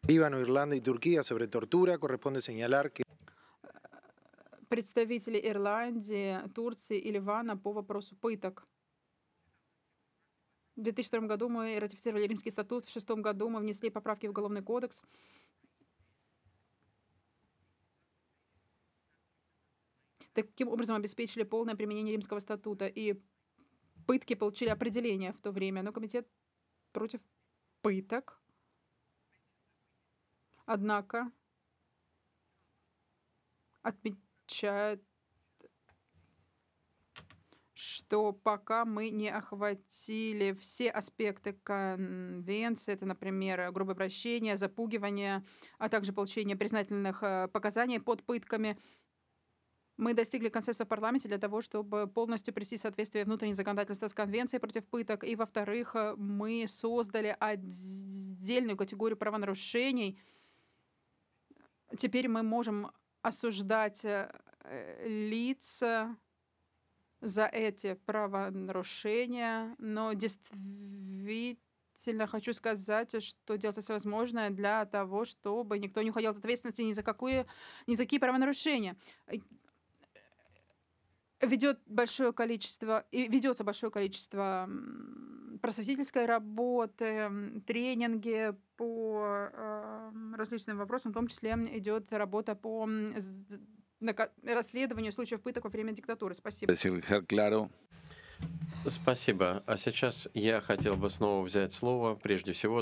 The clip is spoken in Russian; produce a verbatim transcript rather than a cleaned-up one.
Líbano, Irlanda y Turquía sobre tortura, corresponde señalar que Представители Ирландии, Турции и Ливана по вопросу пыток. В две тысячи втором году мы ратифицировали Римский статут, в шестом году мы внесли поправки в Уголовный кодекс. Таким образом обеспечили полное применение Римского статута, и пытки получили определение в то время. Но комитет против пыток, однако, отмечает, что пока мы не охватили все аспекты конвенции, это, например, грубое обращение, запугивание, а также получение признательных э, показаний под пытками, мы достигли консенсуса в парламенте для того, чтобы полностью привести в соответствие внутреннее законодательство с конвенцией против пыток. И, во-вторых, э, мы создали отдельную категорию правонарушений. Теперь мы можем осуждать э, э, лиц за эти правонарушения, но действительно хочу сказать, что делается все возможное для того, чтобы никто не уходил от ответственности ни за какое, ни за какие правонарушения. Ведет большое количество, и ведется большое количество м, просветительской работы, м, тренинги по э, различным вопросам, в том числе идет работа по м, з- нака- расследованию случаев пыток во время диктатуры. Спасибо. dejar claro. Спасибо. А сейчас я хотел бы снова взять слово, прежде всего,